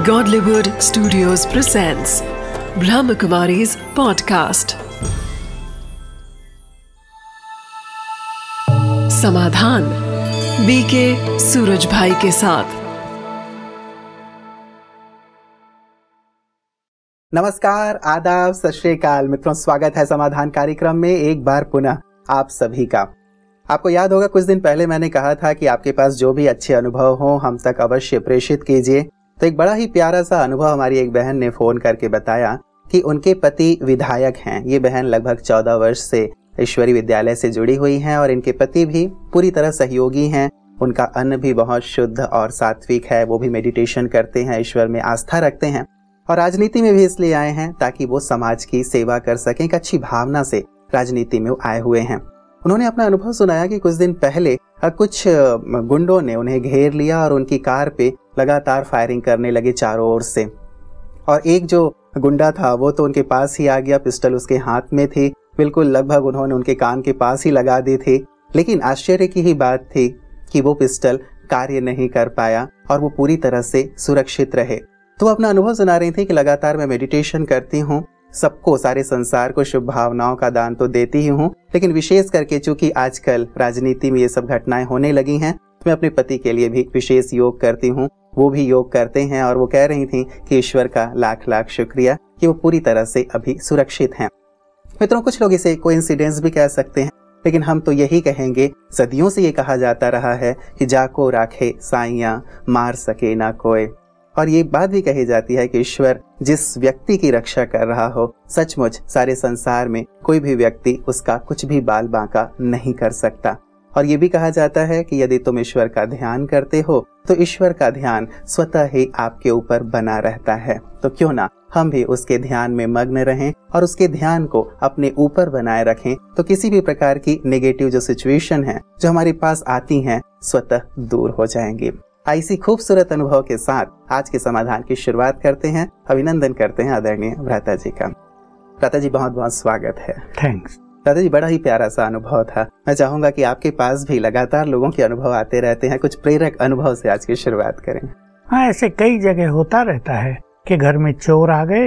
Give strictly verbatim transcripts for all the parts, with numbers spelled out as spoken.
Godlywood Studios presents Brahmakumari's podcast. Samadhan BK Suraj भाई के साथ। नमस्कार, आदाब, सत श्री अकाल मित्रों, स्वागत है समाधान कार्यक्रम में एक बार पुनः आप सभी का। आपको याद होगा कुछ दिन पहले मैंने कहा था कि आपके पास जो भी अच्छे अनुभव हों हम तक अवश्य प्रेषित कीजिए। तो एक बड़ा ही प्यारा सा अनुभव हमारी एक बहन ने फोन करके बताया कि उनके पति विधायक हैं। ये बहन लगभग चौदह वर्ष से ईश्वरी विद्यालय से जुड़ी हुई हैं और इनके पति भी पूरी तरह सहयोगी हैं। उनका अन्न भी बहुत शुद्ध और सात्विक है, वो भी मेडिटेशन करते हैं, ईश्वर में आस्था रखते हैं और राजनीति में भी इसलिए आए हैं ताकि वो समाज की सेवा कर सकें। एक अच्छी भावना से राजनीति में आए हुए हैं। उन्होंने अपना अनुभव सुनाया कि कुछ दिन पहले कुछ गुंडों ने उन्हें घेर लिया और उनकी कार पे लगातार फायरिंग करने लगे चारों ओर से। और एक जो गुंडा था वो तो उनके पास ही आ गया, पिस्टल उसके हाथ में थी, बिल्कुल लगभग उन्होंने उनके कान के पास ही लगा दी थी। लेकिन आश्चर्य की ही बात थी कि वो पिस्टल कार्य नहीं कर पाया और वो पूरी तरह से सुरक्षित रहे। तो अपना अनुभव सुना रही थी कि लगातार मैं मेडिटेशन करती हूँ, सबको, सारे संसार को शुभ भावनाओं का दान तो देती ही हूँ, लेकिन विशेष करके चूंकि आजकल राजनीति में ये सब घटनाएं होने लगी हैं तो मैं अपने पति के लिए भी विशेष योग करती हूँ। वो भी योग करते हैं और वो कह रही थी कि ईश्वर का लाख लाख शुक्रिया कि वो पूरी तरह से अभी सुरक्षित हैं। मित्रों, कुछ लोग इसे कोइंसिडेंस भी कह सकते हैं, लेकिन हम तो यही कहेंगे, सदियों से ये कहा जाता रहा है कि जाको राखे साइयां, मार सके ना कोई। और ये बात भी कही जाती है कि ईश्वर जिस व्यक्ति की रक्षा कर रहा हो, सचमुच सारे संसार में कोई भी व्यक्ति उसका कुछ भी बाल बांका नहीं कर सकता। और ये भी कहा जाता है कि यदि तुम ईश्वर का ध्यान करते हो तो ईश्वर का ध्यान स्वतः ही आपके ऊपर बना रहता है। तो क्यों ना हम भी उसके ध्यान में मग्न रहें और उसके ध्यान को अपने ऊपर बनाए रखें, तो किसी भी प्रकार की नेगेटिव जो सिचुएशन है जो हमारे पास आती हैं स्वतः दूर हो जाएंगी। ऐसी खूबसूरत अनुभव के साथ आज के समाधान की शुरुआत करते हैं। अभिनंदन करते हैं आदरणीय भ्राता जी का। भ्राता जी, बहुत बहुत स्वागत है। थैंक्स। भ्राता जी, बड़ा ही प्यारा सा अनुभव था। मैं चाहूंगा कि आपके पास भी लगातार लोगों के अनुभव आते रहते हैं, कुछ प्रेरक अनुभव से आज की शुरुआत करें। हाँ, ऐसे कई जगह होता रहता है कि घर में चोर आ गए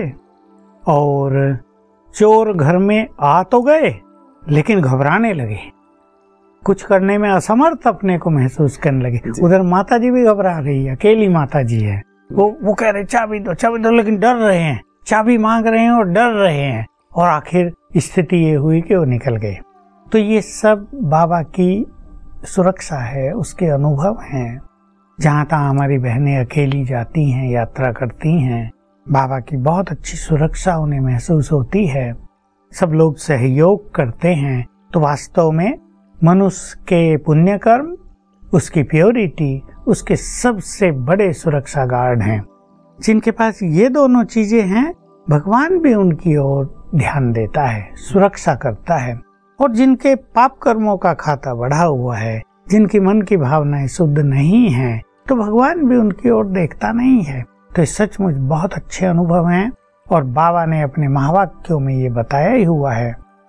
और चोर घर में आ तो गए लेकिन घबराने लगे, कुछ करने में असमर्थ अपने को महसूस करने लगे। उधर माता जी भी घबरा रही है, अकेली माता जी है, वो वो कह रहे चाबी दो चाबी दो, लेकिन डर रहे हैं, चाबी मांग रहे हैं और डर रहे हैं। और आखिर स्थिति ये हुई कि वो निकल गए। तो ये सब बाबा की सुरक्षा है, उसके अनुभव हैं। जहाँ तहाँ हमारी बहनें अकेली जाती हैं, यात्रा करती हैं, बाबा की बहुत अच्छी सुरक्षा उन्हें महसूस होती है। सब लोग सहयोग करते हैं। तो वास्तव में मनुष्य के पुण्य कर्म, उसकी प्योरिटी, उसके सबसे बड़े सुरक्षा गार्ड हैं। जिनके पास ये दोनों चीजें हैं, भगवान भी उनकी ओर ध्यान देता है, सुरक्षा करता है। और जिनके पाप कर्मों का खाता बढ़ा हुआ है, जिनकी मन की भावनाएं शुद्ध नहीं हैं, तो भगवान भी उनकी ओर देखता नहीं है। तो ये सचमुच बहुत अच्छे अनुभव हैं और बाबा ने अपने महावाक्यों में ये बताया ही हुआ है।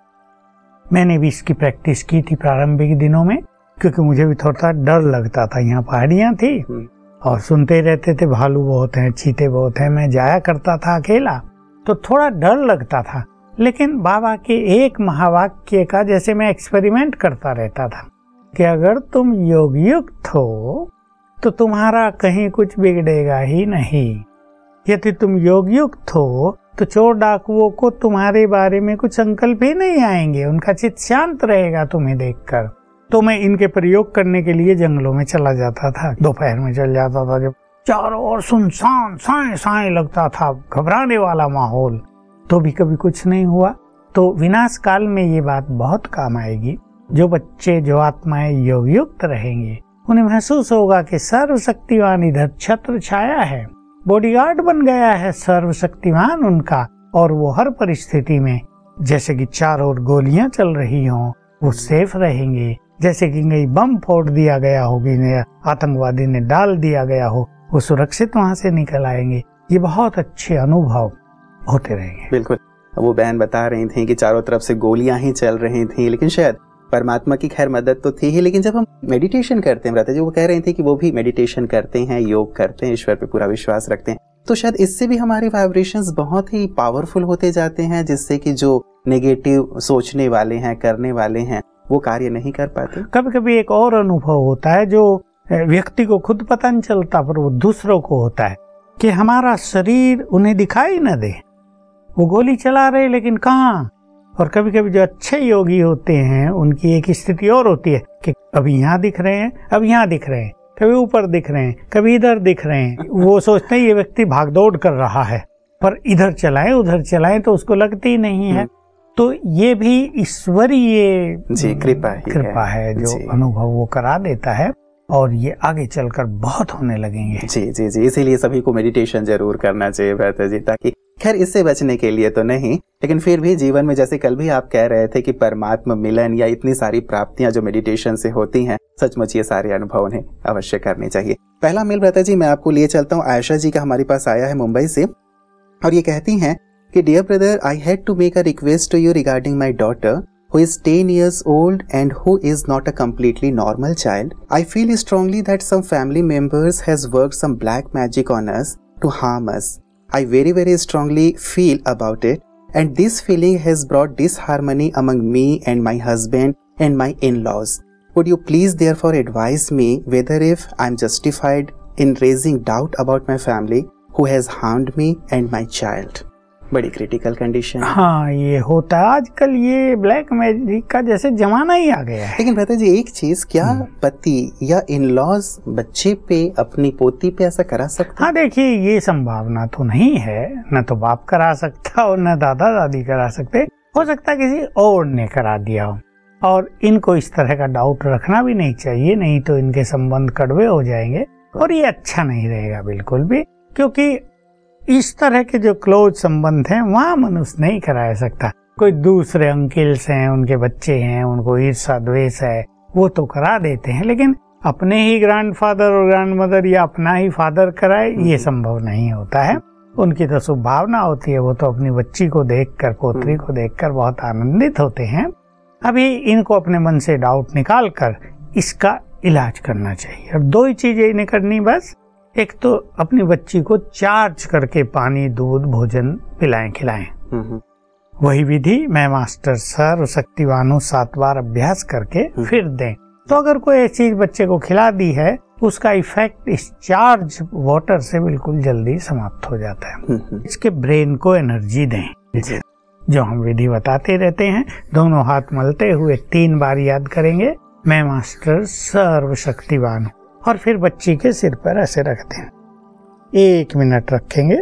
मैंने भी इसकी प्रैक्टिस की थी प्रारंभिक दिनों में, क्योंकि मुझे भी थोड़ा डर लगता था। यहाँ पहाड़ियाँ थी और सुनते रहते थे भालू बहुत हैं, चीते बहुत हैं। मैं जाया करता था अकेला तो थोड़ा डर लगता था, लेकिन बाबा के एक महावाक्य का जैसे मैं एक्सपेरिमेंट करता रहता था कि अगर तुम योग युक्त हो तो तुम्हारा कहीं कुछ बिगड़ेगा ही नहीं। यदि तुम योग युक्त हो तो चोर डाकुओं को तुम्हारे बारे में कुछ संकल्प ही नहीं आएंगे, उनका चित्त शांत रहेगा तुम्हें देखकर। तो मैं इनके प्रयोग करने के लिए जंगलों में चला जाता था, दोपहर में चल जाता था, जब चारों ओर सुनसान साए साए लगता था, घबराने वाला माहौल, तो भी कभी कुछ नहीं हुआ। तो विनाश काल में ये बात बहुत काम आएगी। जो बच्चे, जो आत्माएं योग युक्त रहेंगे, उन्हें महसूस होगा कि सर्वशक्तिमान इधर छत्र छाया है, बॉडीगार्ड बन गया है सर्वशक्तिमान उनका। और वो हर परिस्थिति में, जैसे कि चारों ओर गोलियां चल रही हों, वो सेफ रहेंगे। जैसे कि कहीं बम फोड़ दिया गया हो, आतंकवादी ने डाल दिया गया हो, वो सुरक्षित वहां से निकल आएंगे। ये बहुत अच्छे अनुभव होते रहेंगे। बिल्कुल, वो बहन बता रही थी कि चारों तरफ से गोलियां ही चल रही थी, लेकिन शायद परमात्मा की खैर मदद तो थी ही, लेकिन जब हम मेडिटेशन करते हैं, रहते जो वो कह रही थी कि वो भी मेडिटेशन करते हैं, योग करते हैं, ईश्वर पे पूरा विश्वास रखते हैं, तो शायद इससे भी हमारे वाइब्रेशंस बहुत ही पावरफुल होते जाते हैं, जिससे कि जो नेगेटिव सोचने वाले हैं, करने वाले हैं, वो कार्य नहीं कर पाते। कभी कभी एक और अनुभव होता है जो व्यक्ति को खुद पता नहीं चलता, पर वो दूसरों को होता है कि हमारा शरीर उन्हें दिखाई न दे, वो गोली चला रहे लेकिन कहाँ। और कभी कभी जो अच्छे योगी होते हैं उनकी एक स्थिति और होती है कि अभी यहाँ दिख रहे हैं, अब यहाँ दिख रहे हैं, कभी ऊपर दिख रहे हैं, कभी इधर दिख रहे हैं। वो सोचते हैं ये व्यक्ति भागदौड़ कर रहा है, पर इधर चलाएं उधर चलाएं तो उसको लगती नहीं है। तो ये भी ईश्वरीय जी कृपा ही कृपा है, है जो अनुभव वो करा देता है, और ये आगे चलकर बहुत होने लगेंगे। जी जी जी इसीलिए सभी को मेडिटेशन जरूर करना चाहिए भ्राता जी, ताकि खैर इससे बचने के लिए तो नहीं, लेकिन फिर भी जीवन में, जैसे कल भी आप कह रहे थे कि परमात्मा मिलन या इतनी सारी प्राप्तियां जो मेडिटेशन से होती हैं, सचमुच ये सारे अनुभव उन्हें अवश्य करने चाहिए। पहला मेल भ्राता जी मैं आपको लिए चलता हूँ, आयशा जी का हमारे पास आया है मुंबई से, और ये कहती हैं कि dear brother, I had to make a request to you regarding my daughter who is ten years old and who is not a completely normal child. I feel strongly that some family members has worked some black magic on us to harm us. I very very strongly feel about it, and this feeling has brought disharmony among me and my husband and my in-laws. Would you please therefore advise me whether if I am justified in raising doubt about my family who has harmed me and my child? बड़ी critical condition. हाँ, ये होता है आजकल, ये black magic का जैसे जमाना ही आ गया है। लेकिन भ्राता जी एक चीज, क्या पति या इन-लॉज बच्चे पे, अपनी पोती पे ऐसा करा सकते? हाँ देखिए, ये संभावना तो नहीं है, न तो बाप करा सकता और न दादा दादी करा सकते, हो सकता है किसी और ने करा दिया हो। और इनको इस तरह का डाउट रखना भी नहीं चाहिए, नहीं तो इनके संबंध कड़वे हो जाएंगे और ये अच्छा नहीं रहेगा बिल्कुल भी, क्योंकि इस तरह के जो क्लोज संबंध हैं वहाँ मनुष्य नहीं करा सकता। कोई दूसरे अंकिल्स हैं, उनके बच्चे हैं, उनको ईर्षा द्वेष है, वो तो करा देते हैं, लेकिन अपने ही ग्रैंडफादर और ग्रैंडमदर या अपना ही फादर कराए, ये संभव नहीं होता है। उनकी तो शुभ भावना होती है, वो तो अपनी बच्ची को देखकर, पोत्री को देखकर बहुत आनंदित होते हैं। अभी इनको अपने मन से डाउट निकाल कर इसका इलाज करना चाहिए, और दो ही चीजें इन्हें करनी बस। एक तो अपनी बच्ची को चार्ज करके पानी, दूध, भोजन पिलाएं खिलाएं। वही विधि मैं मास्टर सर शक्तिवानों सात बार अभ्यास करके फिर दें। तो अगर कोई ऐसी चीज बच्चे को खिला दी है, उसका इफेक्ट इस चार्ज वाटर से बिल्कुल जल्दी समाप्त हो जाता है। इसके ब्रेन को एनर्जी दें, जो हम विधि बताते रहते हैं। दोनों हाथ मलते हुए तीन बार याद करेंगे, मैं मास्टर सर्व शक्तिवान हूँ, और फिर बच्ची के सिर पर ऐसे रख दें। एक मिनट रखेंगे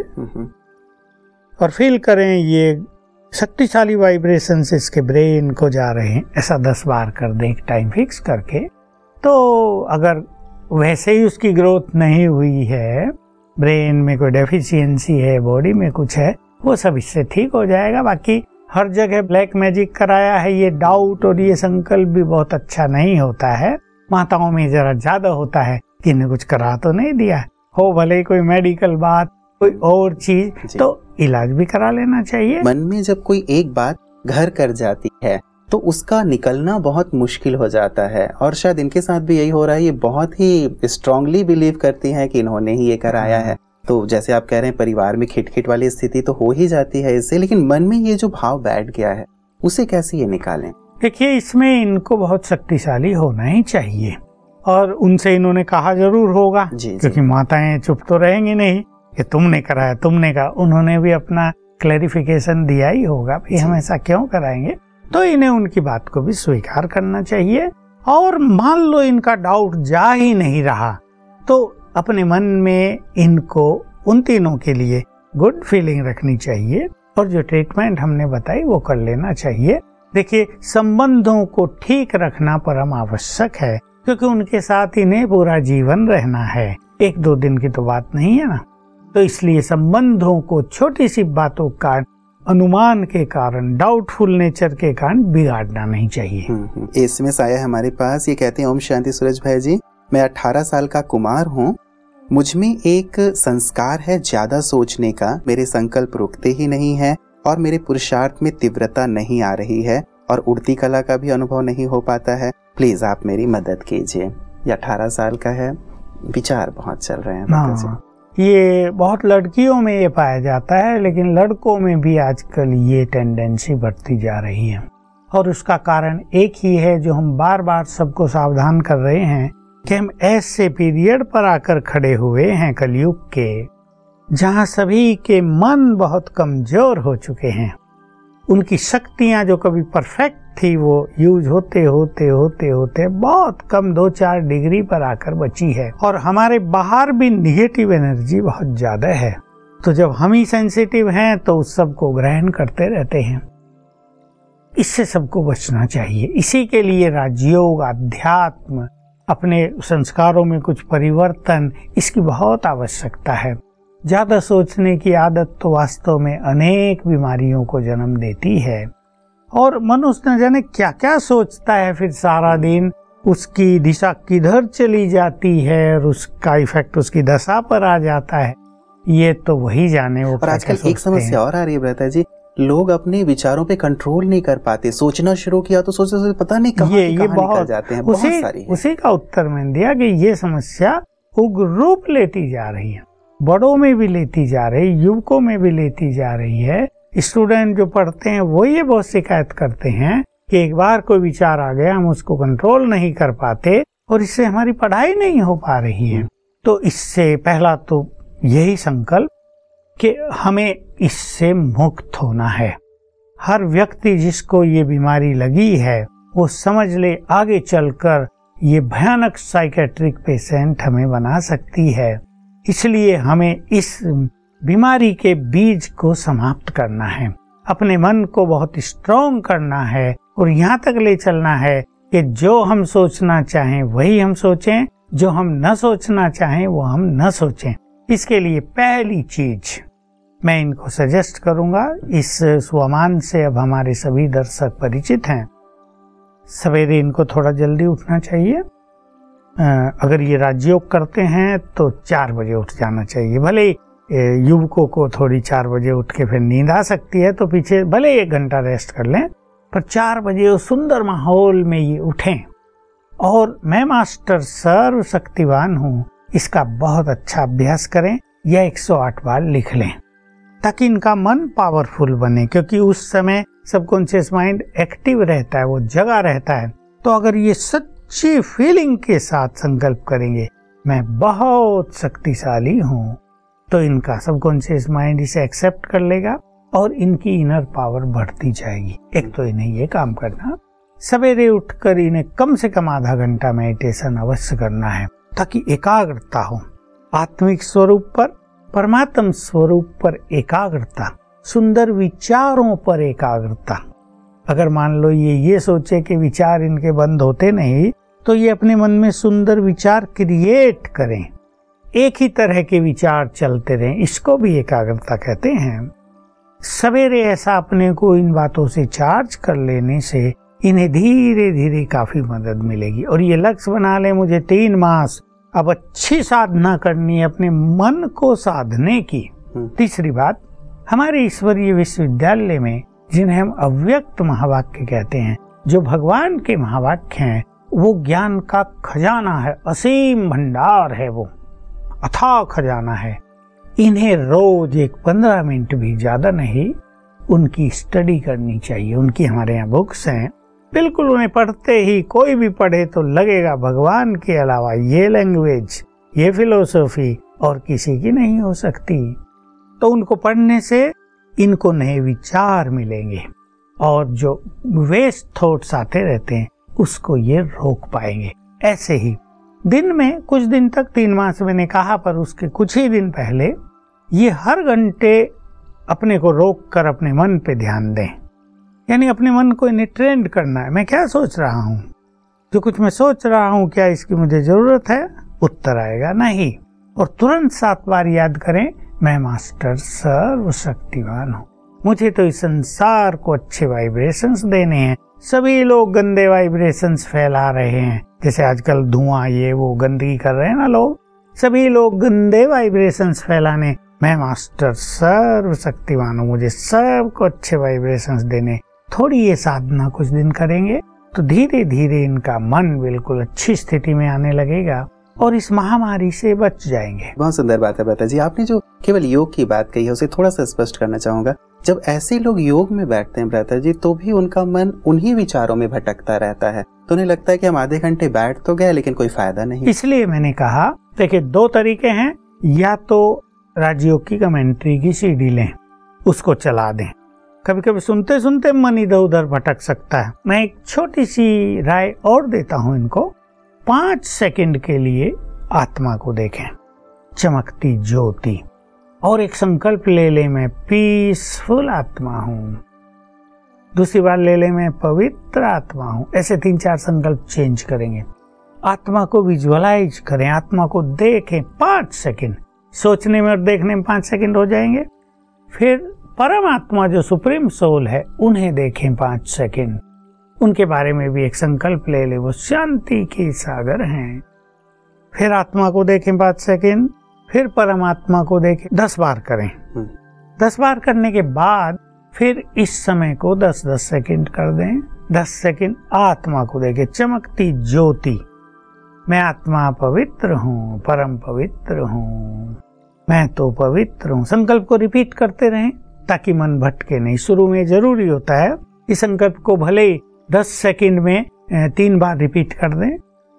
और फील करें ये शक्तिशाली वाइब्रेशंस इसके ब्रेन को जा रहे हैं। ऐसा दस बार कर दें एक टाइम फिक्स करके। तो अगर वैसे ही उसकी ग्रोथ नहीं हुई है, ब्रेन में कोई डेफिशिएंसी है, बॉडी में कुछ है, वो सब इससे ठीक हो जाएगा। बाकी हर जगह ब्लैक मैजिक कराया है, ये डाउट और ये संकल्प भी बहुत अच्छा नहीं होता है। माताओं में जरा ज्यादा होता है कि इन्हें कुछ करा तो नहीं दिया, हो भले कोई मेडिकल बात, कोई और चीज, तो इलाज भी करा लेना चाहिए। मन में जब कोई एक बात घर कर जाती है तो उसका निकलना बहुत मुश्किल हो जाता है, और शायद इनके साथ भी यही हो रहा है। ये बहुत ही स्ट्रांगली बिलीव करती हैं कि इन्होंने ही ये कराया है। तो जैसे आप कह रहे हैं, परिवार में खिटखिट वाली स्थिति तो हो ही जाती है इससे, लेकिन मन में ये जो भाव बैठ गया है उसे कैसे ये निकालें? देखिए, इसमें इनको बहुत शक्तिशाली होना ही चाहिए, और उनसे इन्होंने कहा जरूर होगा, क्योंकि माताएं चुप तो रहेंगी नहीं कि तुमने कराया तुमने कहा। उन्होंने भी अपना क्लैरिफिकेशन दिया ही होगा, भाई हम ऐसा क्यों कराएंगे। तो इन्हें उनकी बात को भी स्वीकार करना चाहिए। और मान लो इनका डाउट जा ही नहीं रहा, तो अपने मन में इनको उन तीनों के लिए गुड फीलिंग रखनी चाहिए, और जो ट्रीटमेंट हमने बताई वो कर लेना चाहिए। देखिए, संबंधों को ठीक रखना परम आवश्यक है, क्योंकि उनके साथ इन्हें पूरा जीवन रहना है, एक दो दिन की तो बात नहीं है ना। तो इसलिए संबंधों को छोटी सी बातों का अनुमान के कारण, डाउटफुल नेचर के कारण बिगाड़ना नहीं चाहिए। एसएमएस आया हमारे पास, ये कहते हैं, ओम शांति सूरज भाई जी, मैं अठारह साल का कुमार हूँ, मुझ में एक संस्कार है ज्यादा सोचने का, मेरे संकल्प रुकते ही नहीं है, और मेरे पुरुषार्थ में तीव्रता नहीं आ रही है, और उड़ती कला का भी अनुभव नहीं हो पाता है। प्लीज आप मेरी मदद कीजिए। ये अठारह साल का है, विचार बहुत चल रहे हैं। हाँ, ये बहुत लड़कियों में ये पाया जाता है, लेकिन लड़कों में भी आजकल ये टेंडेंसी बढ़ती जा रही है। और उसका कारण एक ही है, जो हम बार बार सबको सावधान कर रहे हैं कि हम ऐसे पीरियड पर आकर खड़े हुए हैं कलयुग के, जहां सभी के मन बहुत कमजोर हो चुके हैं। उनकी शक्तियां जो कभी परफेक्ट थी वो यूज होते होते होते होते बहुत कम दो चार डिग्री पर आकर बची है। और हमारे बाहर भी निगेटिव एनर्जी बहुत ज्यादा है। तो जब हम ही सेंसिटिव हैं तो उस सब को ग्रहण करते रहते हैं। इससे सबको बचना चाहिए। इसी के लिए राजयोग, अध्यात्म, अपने संस्कारों में कुछ परिवर्तन, इसकी बहुत आवश्यकता है। ज्यादा सोचने की आदत तो वास्तव में अनेक बीमारियों को जन्म देती है। और मनुष्य न जाने क्या क्या सोचता है, फिर सारा दिन उसकी दिशा किधर चली जाती है और उसका इफेक्ट उसकी दशा पर आ जाता है। ये तो वही जाने वो। और आजकल एक समस्या और आ रही है ब्रता जी, लोग अपने विचारों पे कंट्रोल नहीं कर पाते। सोचना शुरू किया तो सोचते सोचते पता नहीं कहाँ ये, ये बहुत निकल जाते हैं। उसी, बहुत सारी है। उसी का उत्तर मैंने दिया कि ये समस्या उग्र रूप लेती जा रही है, बड़ों में भी लेती जा रही, युवकों में भी लेती जा रही है। स्टूडेंट जो पढ़ते हैं वो ये बहुत शिकायत करते हैं कि एक बार कोई विचार आ गया, हम उसको कंट्रोल नहीं कर पाते और इससे हमारी पढ़ाई नहीं हो पा रही है। तो इससे पहला तो यही संकल्प कि हमें इससे मुक्त होना है। हर व्यक्ति जिसको ये बीमारी लगी है वो समझ ले आगे चलकर ये भयानक साइकेट्रिक पेशेंट हमें बना सकती है। इसलिए हमें इस बीमारी के बीज को समाप्त करना है, अपने मन को बहुत स्ट्रॉन्ग करना है और यहाँ तक ले चलना है कि जो हम सोचना चाहें वही हम सोचें, जो हम न सोचना चाहें वो हम न सोचें। इसके लिए पहली चीज मैं इनको सजेस्ट करूंगा, इस स्वमान से अब हमारे सभी दर्शक परिचित हैं, सवेरे इनको थोड़ा जल्दी उठना चाहिए। अगर ये राजयोग करते हैं तो चार बजे उठ जाना चाहिए। भले युवकों को थोड़ी चार बजे उठ के फिर नींद आ सकती है तो पीछे भले एक घंटा रेस्ट कर लें, पर चार बजे उस सुंदर माहौल में ये उठें। और मैं मास्टर सर्वशक्तिवान हूँ, इसका बहुत अच्छा अभ्यास करें या एक सौ आठ बार लिख लें ताकि इनका मन पावरफुल बने, क्योंकि उस समय सबकॉन्शियस माइंड एक्टिव रहता है, वो जगा रहता है। तो अगर ये सच्ची फीलिंग के साथ संकल्प करेंगे मैं बहुत शक्तिशाली हूँ, तो इनका सबकॉन्शियस माइंड इसे एक्सेप्ट कर लेगा और इनकी इनर पावर बढ़ती जाएगी। एक तो इन्हें ये काम करना, सवेरे उठकर इन्हें कम से कम आधा घंटा मेडिटेशन अवश्य करना है ताकि एकाग्रता हो, आत्मिक स्वरूप पर, परमात्म स्वरूप पर एकाग्रता, सुंदर विचारों पर एकाग्रता। अगर मान लो ये ये सोचे कि विचार इनके बंद होते नहीं, तो ये अपने मन में सुंदर विचार क्रिएट करें, एक ही तरह के विचार चलते रहें, इसको भी एकाग्रता कहते हैं। सवेरे ऐसा अपने को इन बातों से चार्ज कर लेने से इन्हें धीरे धीरे काफी मदद मिलेगी। और ये लक्ष्य बना ले, मुझे तीन मास अब अच्छी साधना करनी है अपने मन को साधने की। तीसरी बात, हमारे ईश्वरीय विश्वविद्यालय में जिन्हें हम अव्यक्त महावाक्य कहते हैं, जो भगवान के महावाक्य हैं, वो ज्ञान का खजाना है, असीम भंडार है, वो अथाह खजाना है। इन्हें रोज एक पंद्रह मिनट भी ज्यादा नहीं उनकी स्टडी करनी चाहिए। उनकी हमारे यहाँ बुक्स हैं, बिल्कुल उन्हें पढ़ते ही कोई भी पढ़े तो लगेगा भगवान के अलावा ये लैंग्वेज, ये फिलोसॉफी और किसी की नहीं हो सकती। तो उनको पढ़ने से इनको नए विचार मिलेंगे और जो वेस्ट थॉट्स आते रहते हैं उसको ये रोक पाएंगे। ऐसे ही दिन में कुछ दिन तक, तीन मास मैंने कहा, पर उसके कुछ ही दिन पहले ये हर घंटे अपने को रोक कर अपने मन पे ध्यान दें। यानी अपने मन को इन्हें ट्रेंड करना है, मैं क्या सोच रहा हूँ, जो कुछ मैं सोच रहा हूँ क्या इसकी मुझे जरूरत है? उत्तर आएगा नहीं। और तुरंत सात बार याद करें, मैं मास्टर सर्वशक्तिवान हूँ, मुझे तो इस संसार को अच्छे वाइब्रेशंस देने हैं। सभी लोग गंदे वाइब्रेशंस फैला रहे हैं, जैसे आजकल धुआं ये वो गंदगी कर रहे हैं ना लोग, सभी लोग गंदे वाइब्रेशंस फैलाने, मैं मास्टर सर्वशक्तिवान हूँ, मुझे सबको अच्छे वाइब्रेशंस देने। थोड़ी ये साधना कुछ दिन करेंगे तो धीरे धीरे इनका मन बिल्कुल अच्छी स्थिति में आने लगेगा और इस महामारी से बच जाएंगे। बहुत सुंदर बात है भ्राता जी। आपने जो केवल योग की बात कही है उसे थोड़ा सा स्पष्ट करना चाहूंगा। जब ऐसे लोग योग में बैठते हैं भ्राता जी, तो भी उनका मन उन्हीं विचारों में भटकता रहता है, तो उन्हें लगता है कि हम आधे घंटे बैठ तो गए लेकिन कोई फायदा नहीं। इसलिए मैंने कहा देखिए दो तरीके हैं, या तो राजयोग की कमेंट्री की सीडी लें, उसको चला दें। कभी कभी सुनते सुनते मन इधर उधर भटक सकता है। मैं एक छोटी सी राय और देता हूं इनको, पांच सेकंड के लिए आत्मा को देखें, चमकती ज्योति, और एक संकल्प ले ले मैं पीसफुल आत्मा हूं। दूसरी बार ले ले मैं पवित्र आत्मा हूं। ऐसे तीन चार संकल्प चेंज करेंगे। आत्मा को विजुअलाइज करें, आत्मा को देखें। पांच सेकंड सोचने में और देखने में पांच सेकंड हो जाएंगे। फिर परमात्मा जो सुप्रीम सोल है उन्हें देखें पांच सेकंड, उनके बारे में भी एक संकल्प ले ले, वो शांति के सागर हैं। फिर आत्मा को देखें पांच सेकंड, फिर परमात्मा को देखें। दस बार करें। दस बार करने के बाद फिर इस समय को दस दस सेकंड कर दें। दस सेकंड आत्मा को देखें, चमकती ज्योति। मैं आत्मा पवित्र हूँ, परम पवित्र हूँ, मैं तो पवित्र हूँ। संकल्प को रिपीट करते रहें ताकि मन भटके नहीं। शुरू में जरूरी होता है इस संकल्प को भले ही दस सेकंड में तीन बार रिपीट कर दें।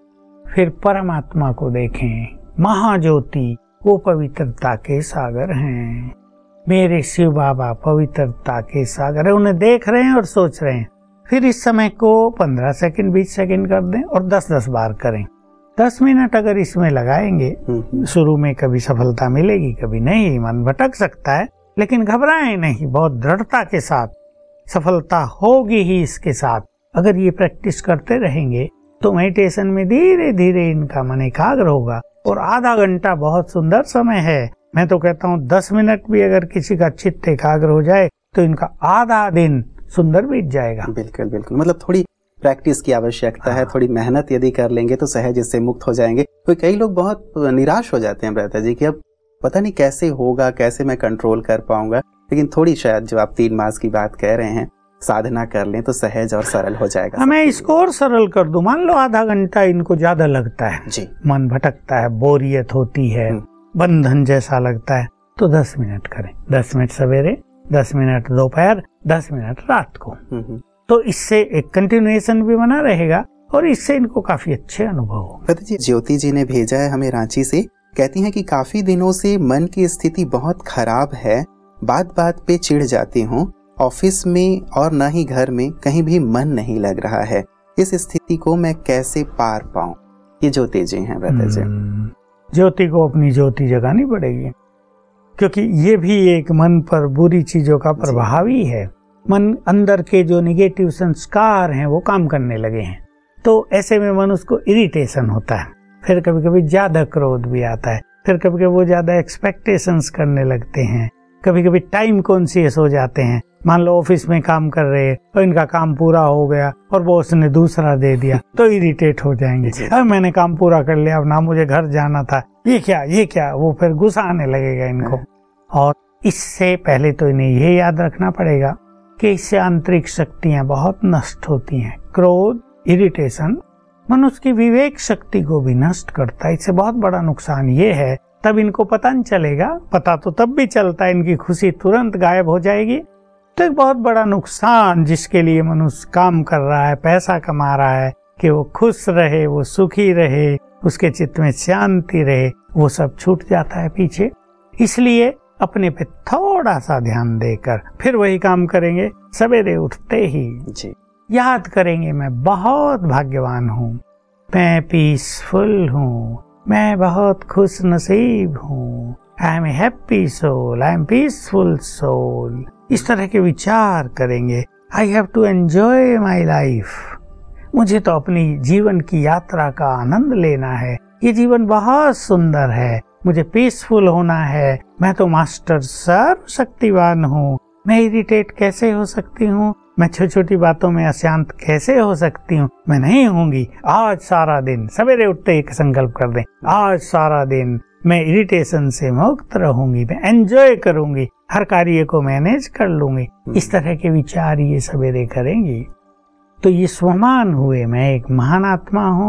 फिर परमात्मा को देखें, महाज्योति, वो पवित्रता के सागर हैं। मेरे शिव बाबा पवित्रता के सागर है, उन्हें देख रहे हैं और सोच रहे हैं। फिर इस समय को पंद्रह सेकंड बीस सेकंड कर दें और दस दस बार करें। दस मिनट अगर इसमें लगाएंगे, शुरू में कभी सफलता मिलेगी कभी नहीं, मन भटक सकता है, लेकिन घबराएं नहीं, बहुत दृढ़ता के साथ सफलता होगी ही। इसके साथ अगर ये प्रैक्टिस करते रहेंगे तो मेडिटेशन में धीरे धीरे इनका मन एकाग्र होगा। और आधा घंटा बहुत सुंदर समय है। मैं तो कहता हूँ दस मिनट भी अगर किसी का चित्त एकाग्र हो जाए तो इनका आधा दिन सुंदर बीत जाएगा। बिल्कुल बिल्कुल, मतलब थोड़ी प्रैक्टिस की आवश्यकता है। थोड़ी मेहनत यदि कर लेंगे तो सहज इससे मुक्त हो जाएंगे। तो कई लोग बहुत निराश हो जाते हैं भ्राता जी कि अब पता नहीं कैसे होगा, कैसे मैं कंट्रोल कर पाऊंगा। लेकिन थोड़ी शायद जो आप तीन मास की बात कह रहे हैं, साधना कर लें तो सहज और सरल हो जाएगा। मैं इसको और सरल कर दूं। मान लो आधा घंटा इनको ज्यादा लगता है जी, मन भटकता है, बोरियत होती है, बंधन जैसा लगता है, तो दस मिनट करें। दस मिनट सवेरे, दस मिनट दोपहर, दस मिनट रात को। तो इससे एक कंटिन्यूएशन भी बना रहेगा और इससे इनको काफी अच्छे अनुभव होंगे। जी, ज्योति जी ने भेजा है हमें रांची से। कहती हैं कि काफी दिनों से मन की स्थिति बहुत खराब है, बात बात पे चिढ़ जाती हूँ, ऑफिस में और न ही घर में कहीं भी मन नहीं लग रहा है। इस स्थिति को मैं कैसे पार पाऊं? ये ज्योति जी हैं भ्राता जी। ज्योति को अपनी ज्योति जगानी पड़ेगी, क्योंकि ये भी एक मन पर बुरी चीजों का प्रभाव ही है। मन अंदर के जो निगेटिव संस्कार हैं वो काम करने लगे हैं, तो ऐसे में मन उसको इरिटेशन होता है। फिर कभी कभी ज्यादा क्रोध भी आता है, फिर कभी कभी वो ज्यादा एक्सपेक्टेशंस करने लगते हैं, कभी कभी टाइम कॉन्शियस हो जाते हैं। मान लो ऑफिस में काम कर रहे हैं और इनका काम पूरा हो गया और बॉस ने दूसरा दे दिया तो इरिटेट हो जाएंगे। अब मैंने काम पूरा कर लिया, अब ना मुझे घर जाना था, ये क्या ये क्या, वो फिर गुस्सा आने लगेगा इनको। और इससे पहले तो इन्हें ये याद रखना पड़ेगा कि इससे आंतरिक शक्तियां बहुत नष्ट होती हैं। क्रोध, इरिटेशन मनुष्य की विवेक शक्ति को भी नष्ट करता है। इससे बहुत बड़ा नुकसान ये है, तब इनको पता नहीं चलेगा, पता तो तब भी चलता है, इनकी खुशी तुरंत गायब हो जाएगी। तो एक बहुत बड़ा नुकसान जिसके लिए मनुष्य काम कर रहा है, पैसा कमा रहा है, कि वो खुश रहे, वो सुखी रहे, उसके चित्त में शांति रहे, वो सब छूट जाता है पीछे। इसलिए अपने पे थोड़ा सा ध्यान देकर फिर वही काम करेंगे। सवेरे उठते ही जी याद करेंगे मैं बहुत भाग्यवान हूँ, मैं पीसफुल हूँ, मैं बहुत खुश नसीब हूँ, I am a happy soul, I am peaceful soul. इस तरह के विचार करेंगे। I have to enjoy my life, मुझे तो अपनी जीवन की यात्रा का आनंद लेना है, ये जीवन बहुत सुंदर है, मुझे पीसफुल होना है, मैं तो मास्टर सर्वशक्तिवान हूँ, मैं इरिटेट कैसे हो सकती हूँ, मैं छोटी छोटी बातों में अशांत कैसे हो सकती हूँ, मैं नहीं होंगी। आज सारा दिन सवेरे उठते एक संकल्प कर दें, आज सारा दिन मैं इरिटेशन से मुक्त रहूंगी, मैं एंजॉय करूंगी, हर कार्य को मैनेज कर लूंगी। इस तरह के विचार ये सवेरे करेंगी तो ये स्वमान हुए, मैं एक महान आत्मा हूँ,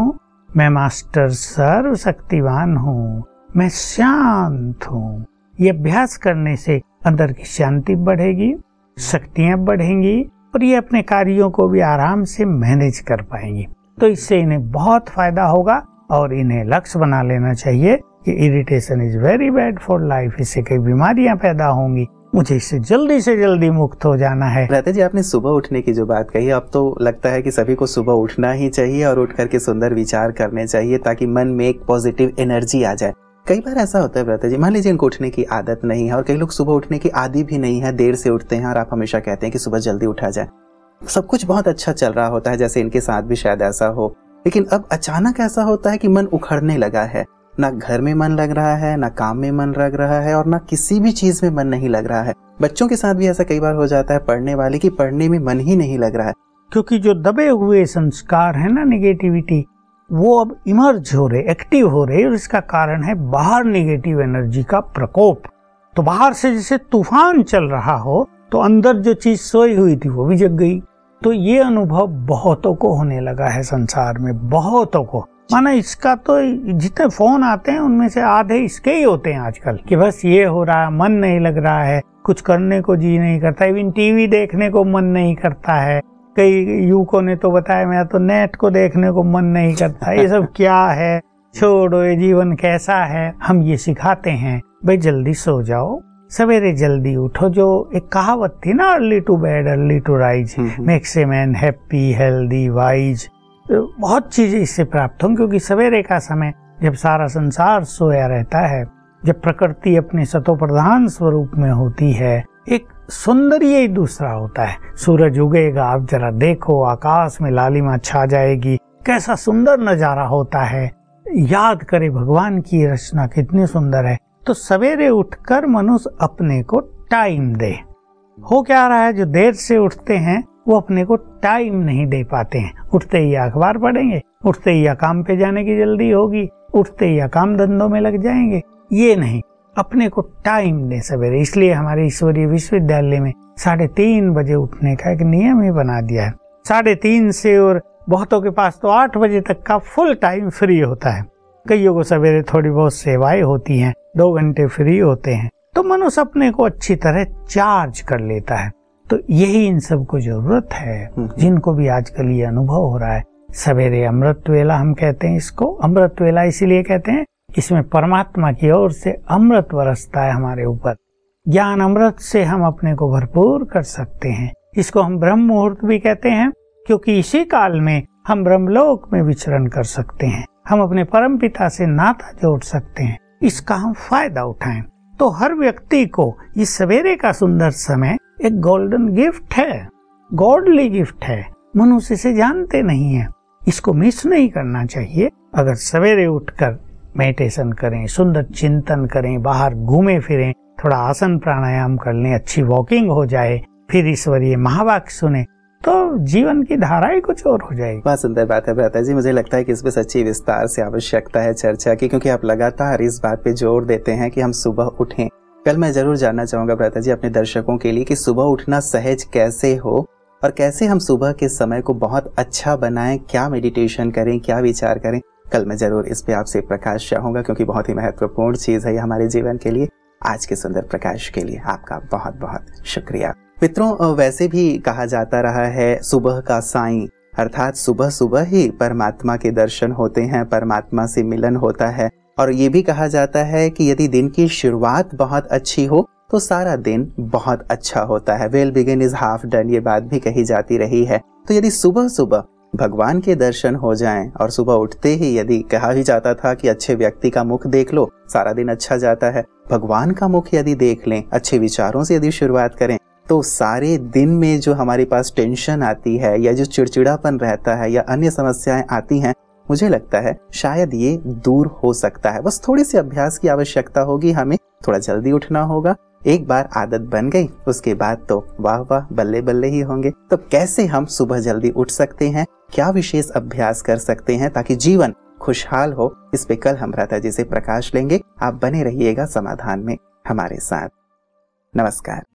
मैं मास्टर सर्वशक्तिवान हूँ, मैं शांत हूँ। ये अभ्यास करने से अंदर की शांति बढ़ेगी, शक्तियाँ बढ़ेंगी और ये अपने कार्यों को भी आराम से मैनेज कर पाएंगी। तो इससे इन्हें बहुत फायदा होगा और इन्हें लक्ष्य बना लेना चाहिए कि irritation is very bad for life, इससे कई बीमारियां पैदा होंगी, मुझे इससे जल्दी से जल्दी मुक्त हो जाना है। रहते जी, आपने सुबह उठने की जो बात कही, अब तो लगता है कि सभी को सुबह उठना ही चाहिए और उठ करके सुंदर विचार करने चाहिए ताकि मन में एक पॉजिटिव एनर्जी आ जाए। कई बार ऐसा होता है रहते जी, मान लीजिए इनको उठने की आदत नहीं है और कई लोग सुबह उठने की आदि भी नहीं है, देर से उठते हैं और आप हमेशा कहते हैं कि सुबह जल्दी उठा जाए, सब कुछ बहुत अच्छा चल रहा होता है, जैसे इनके साथ भी शायद ऐसा हो, लेकिन अब अचानक ऐसा होता है कि मन उखड़ने लगा है, ना घर में मन लग रहा है, ना काम में मन लग रहा है और ना किसी भी चीज में मन नहीं लग रहा है। बच्चों के साथ भी ऐसा कई बार हो जाता है, पढ़ने वाले की पढ़ने में मन ही नहीं लग रहा है, क्योंकि जो दबे हुए संस्कार है ना, नेगेटिविटी, वो अब इमर्ज हो रहे, एक्टिव हो रहे, और इसका कारण है बाहर नेगेटिव एनर्जी का प्रकोप। तो बाहर से जैसे तूफान चल रहा हो तो अंदर जो चीज सोई हुई थी वो भी जग गई। तो ये अनुभव बहुतों को होने लगा है संसार में, बहुतों को। माना इसका तो जितने फोन आते हैं उनमें से आधे इसके ही होते हैं आजकल, कि बस ये हो रहा है, मन नहीं लग रहा है, कुछ करने को जी नहीं करता, इवन टीवी देखने को मन नहीं करता है। कई युवकों ने तो बताया मैं तो नेट को देखने को मन नहीं करता, ये सब क्या है, छोड़ो, ये जीवन कैसा है। हम ये सिखाते हैं भाई जल्दी सो जाओ, सवेरे जल्दी उठो। जो एक कहावत थी ना, early to bed early to rise makes a man happy healthy wise, बहुत चीजें इससे प्राप्त हों, क्योंकि सवेरे का समय जब सारा संसार सोया रहता है, जब प्रकृति अपने सतो प्रधान स्वरूप में होती है, एक सौंदर्य ही दूसरा होता है। सूरज उगेगा, आप जरा देखो, आकाश में लालिमा छा जाएगी, कैसा सुंदर नजारा होता है। याद करे भगवान की रचना कितनी सुंदर है। तो सवेरे उठकर मनुष्य अपने को टाइम दे। हो क्या रहा है, जो देर से उठते हैं वो अपने को टाइम नहीं दे पाते हैं। उठते ही अखबार पढ़ेंगे, उठते ही या काम पे जाने की जल्दी होगी, उठते ही या काम धंधों में लग जाएंगे। ये नहीं, अपने को टाइम दे सवेरे। इसलिए हमारे ईश्वरीय विश्वविद्यालय में साढ़े तीन बजे उठने का एक नियम ही बना दिया है। साढ़े तीन से और बहुतों के पास तो आठ बजे तक का फुल टाइम फ्री होता है। कईयों को सवेरे थोड़ी बहुत सेवाएं होती हैं, दो घंटे फ्री होते हैं, तो मनुष्य अपने को अच्छी तरह चार्ज कर लेता है। तो यही इन सब को जरूरत है, जिनको भी आजकल ये अनुभव हो रहा है। सवेरे अमृत वेला हम कहते हैं इसको। अमृत वेला इसीलिए कहते हैं, इसमें परमात्मा की ओर से अमृत बरसता है हमारे ऊपर। ज्ञान अमृत से हम अपने को भरपूर कर सकते हैं। इसको हम ब्रह्म मुहूर्त भी कहते हैं, क्योंकि इसी काल में हम ब्रह्मलोक में विचरण कर सकते हैं, हम अपने परम पिता से नाता जोड़ सकते हैं। इसका हम फायदा उठाएं। तो हर व्यक्ति को ये सवेरे का सुंदर समय एक गोल्डन गिफ्ट है, गॉडली गिफ्ट है। मनुष्य इसे जानते नहीं है, इसको मिस नहीं करना चाहिए। अगर सवेरे उठकर मेडिटेशन करें, सुंदर चिंतन करें, बाहर घूमे फिरें, थोड़ा आसन प्राणायाम कर लें, अच्छी वॉकिंग हो जाए, फिर ईश्वरीय महावाक्य सुने, तो जीवन की धारा ही कुछ और हो जाएगी। बहुत सुंदर बात है भ्राता जी। मुझे लगता है कि इस पे सच्ची विस्तार से आवश्यकता है चर्चा की, क्योंकि आप लगातार इस बात पे जोर देते हैं कि हम सुबह उठें। कल मैं जरूर जानना चाहूंगा भ्राता जी अपने दर्शकों के लिए कि सुबह उठना सहज कैसे हो और कैसे हम सुबह के समय को बहुत अच्छा बनाएं, क्या मेडिटेशन करें, क्या विचार करें। कल मैं जरूर इस पे आपसे प्रकाश चाहूंगा, क्योंकि बहुत ही महत्वपूर्ण चीज है ये हमारे जीवन के लिए। आज के सुंदर प्रकाश के लिए आपका बहुत बहुत शुक्रिया। मित्रों, वैसे भी कहा जाता रहा है सुबह का साईं, अर्थात सुबह सुबह ही परमात्मा के दर्शन होते हैं, परमात्मा से मिलन होता है। और ये भी कहा जाता है कि यदि दिन की शुरुआत बहुत अच्छी हो तो सारा दिन बहुत अच्छा होता है। Well begin is half done, ये बात भी कही जाती रही है। तो यदि सुबह सुबह भगवान के दर्शन हो जाएं और सुबह उठते ही यदि कहा ही जाता था कि अच्छे व्यक्ति का मुख देख लो, सारा दिन अच्छा जाता है। भगवान का मुख यदि देख लें, अच्छे विचारों से यदि शुरुआत करें, तो सारे दिन में जो हमारे पास टेंशन आती है या जो चिड़चिड़ापन रहता है या अन्य समस्याएं आती हैं, मुझे लगता है शायद ये दूर हो सकता है। बस थोड़ी सी अभ्यास की आवश्यकता होगी, हमें थोड़ा जल्दी उठना होगा। एक बार आदत बन गई उसके बाद तो वाह वाह बल्ले बल्ले ही होंगे। तो कैसे हम सुबह जल्दी उठ सकते हैं, क्या विशेष अभ्यास कर सकते हैं ताकि जीवन खुशहाल हो, इस पे कल हम भ्राता जी से प्रकाश लेंगे। आप बने रहिएगा समाधान में हमारे साथ। नमस्कार।